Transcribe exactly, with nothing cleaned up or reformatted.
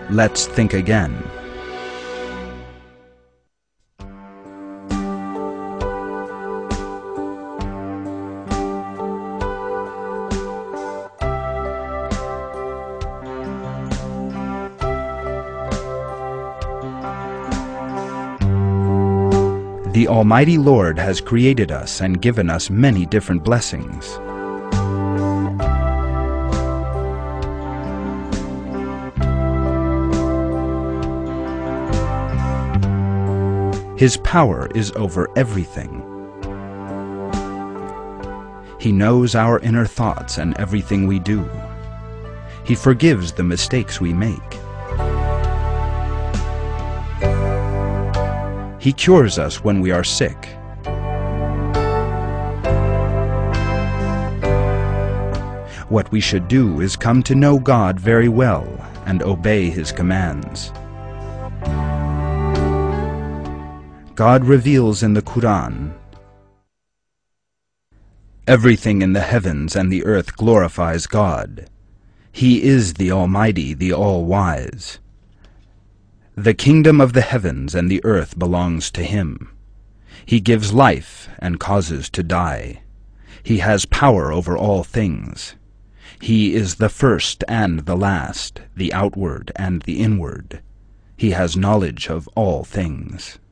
Let's think again. The Almighty Lord has created us and given us many different blessings. His power is over everything. He knows our inner thoughts and everything we do. He forgives the mistakes we make. He cures us when we are sick. What we should do is come to know God very well and obey His commands. God reveals in the Quran, "Everything in the heavens and the earth glorifies God. He is the Almighty, the All-Wise. The kingdom of the heavens and the earth belongs to Him. He gives life and causes to die. He has power over all things. He is the first and the last, the outward and the inward. He has knowledge of all things."